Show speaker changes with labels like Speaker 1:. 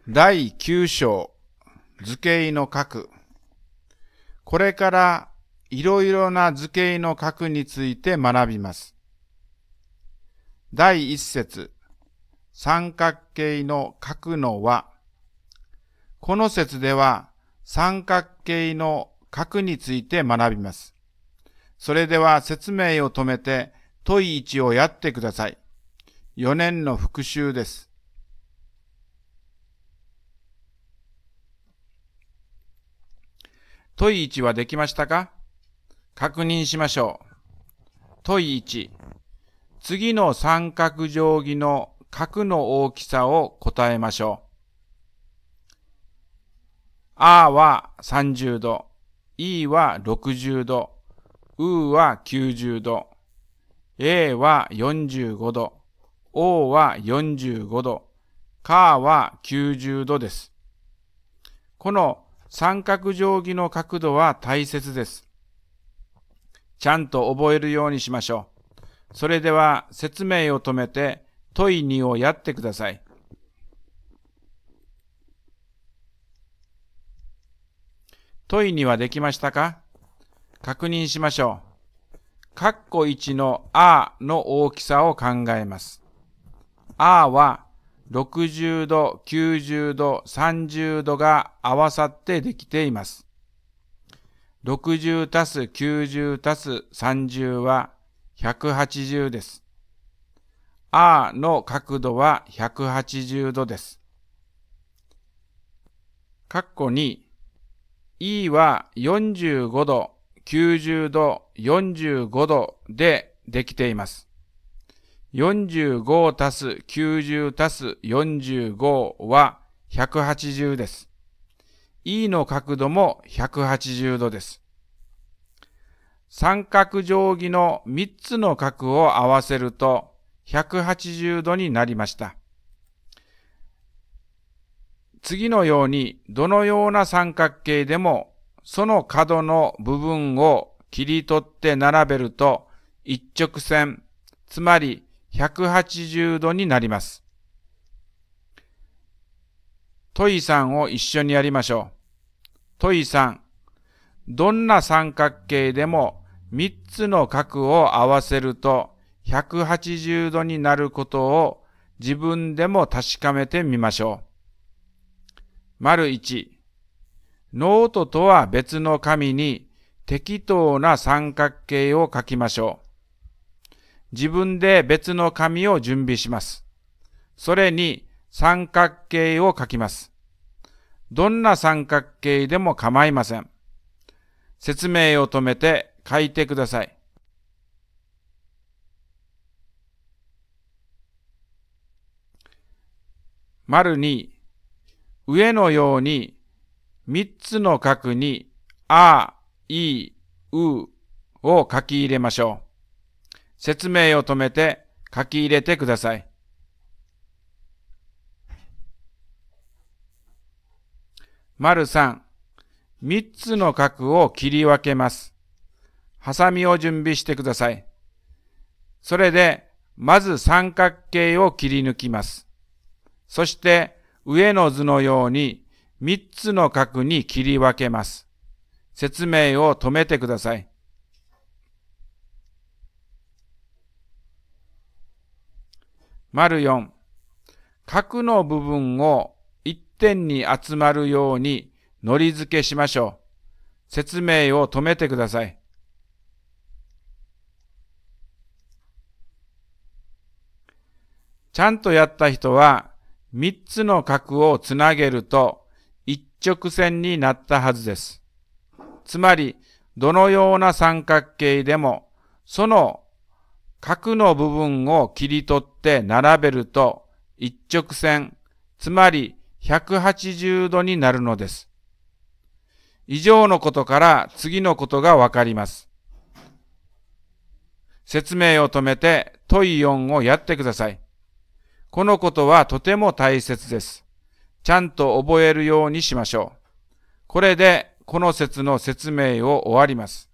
Speaker 1: 第9章図形の角。これからいろいろな図形の角について学びます。第1節、三角形の角の和。この節では三角形の角について学びます。それでは説明を止めて問い1をやってください。4年の復習です。問い1はできましたか？確認しましょう。問い1、次の三角定規の角の大きさを答えましょう。A は30度、E は60度、U は90度、A は45度、O は45度、K は90度です。この三角定規の角度は大切です。ちゃんと覚えるようにしましょう。それでは説明を止めて問い2をやってください。問い2はできましたか？確認しましょう。括弧1の A の大きさを考えます。A は60度、90度、30度が合わさってできています。60たす90たす30は180です。A の角度は180度です。括弧2、E は45度、90度、45度でできています。45たす90たす45は180です。E の角度も180度です。三角定規の3つの角を合わせると180度になりました。次のようにどのような三角形でもその角の部分を切り取って並べると一直線、つまり180度になります。問い3を一緒にやりましょう。問い3、どんな三角形でも3つの角を合わせると180度になることを自分でも確かめてみましょう。丸1、ノートとは別の紙に適当な三角形を書きましょう。自分で別の紙を準備します。それに三角形を書きます。どんな三角形でも構いません。説明を止めて書いてください。丸2、上のように3つの角に A、E、U を書き入れましょう。説明を止めて書き入れてください。丸3、3つの角を切り分けます。ハサミを準備してください。それで、まず三角形を切り抜きます。そして、上の図のように3つの角に切り分けます。説明を止めてください。丸4、角の部分を一点に集まるように糊付けしましょう。説明を止めてください。ちゃんとやった人は3つの角をつなげると一直線になったはずです。つまり、どのような三角形でもその角の部分を切り取って並べると一直線、つまり180度になるのです。以上のことから次のことがわかります。説明を止めて問い4をやってください。このことはとても大切です。ちゃんと覚えるようにしましょう。これでこの節の説明を終わります。